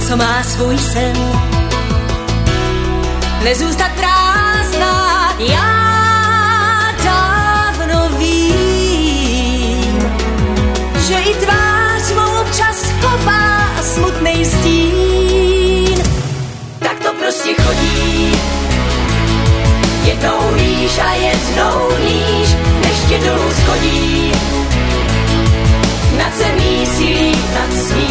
co má svůj sen. Nezůstat prázdná, já dávno vím, že i tvář mou občas chová smutnej stín. Tak to prostě chodí, jednou výš a jednou níž, než tě dolů schodí. Nad zemí si lítat smí.